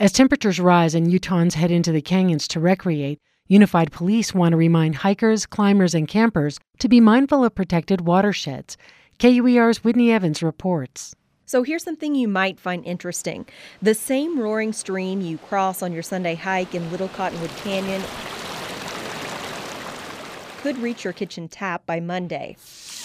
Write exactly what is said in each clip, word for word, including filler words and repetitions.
As temperatures rise and Utahns head into the canyons to recreate, Unified Police want to remind hikers, climbers, and campers to be mindful of protected watersheds. K U E R's Whitney Evans reports. So here's something you might find interesting. The same roaring stream you cross on your Sunday hike in Little Cottonwood Canyon could reach your kitchen tap by Monday.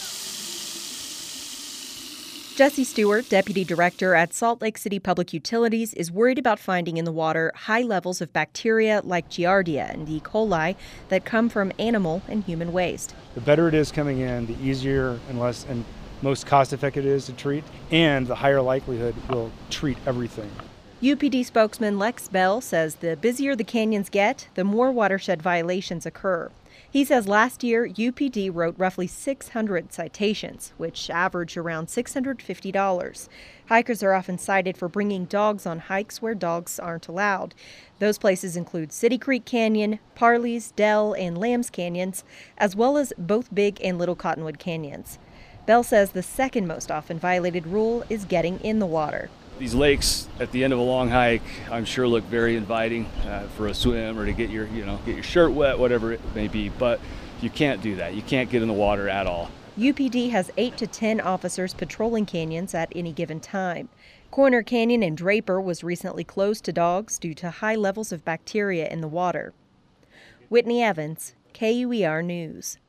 Jesse Stewart, Deputy Director at Salt Lake City Public Utilities, is worried about finding in the water high levels of bacteria like Giardia and E. coli that come from animal and human waste. The better it is coming in, the easier and less and most cost-effective it is to treat, and the higher likelihood we'll treat everything. U P D spokesman Lex Bell says the busier the canyons get, the more watershed violations occur. He says last year, U P D wrote roughly six hundred citations, which average around six hundred fifty dollars. Hikers are often cited for bringing dogs on hikes where dogs aren't allowed. Those places include City Creek Canyon, Parley's, Dell, and Lambs Canyons, as well as both Big and Little Cottonwood Canyons. Bell says the second most often violated rule is getting in the water. These lakes at the end of a long hike, I'm sure look very inviting uh, for a swim or to get your, you know, get your shirt wet, whatever it may be. But you can't do that. You can't get in the water at all. U P D has eight to ten officers patrolling canyons at any given time. Corner Canyon in Draper was recently closed to dogs due to high levels of bacteria in the water. Whitney Evans, K U E R News.